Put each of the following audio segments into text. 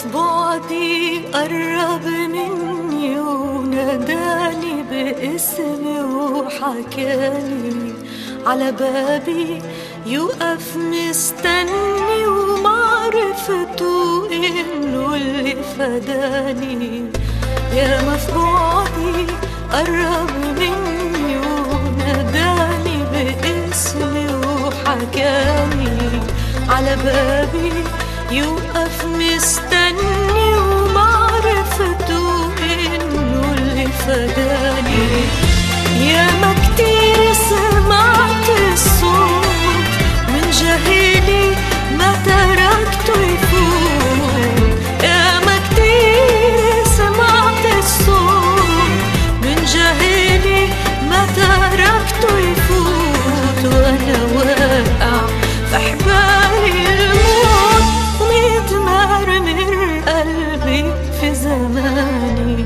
في بعدي قرب مني وناداني باسمي وحكاني على بابي يوقف مستني، ومعرفته إنه اللي فداني. ياما في بعدي قرب مني وناداني باسمي وحكاني على بابي يوقف مستني، ومعرفته إنه اللي فداني. ياما كتير سمعت الصوت من جهيلي ما تركته يفوت. ياما كتير سمعت الصوت من جهيلي ما تركته يفوت، وانا واقع في حبال الموت ومتمرمر قلبي في زماني.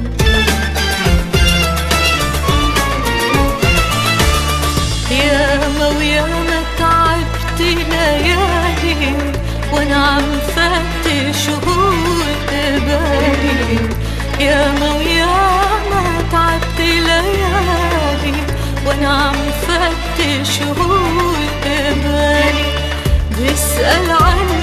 ياما وياما تعبت ليالي وانا عم فتش وقت بالي. ياما وياما تعبت ليالي وانا عم فتش وقت بالي. بسأل عني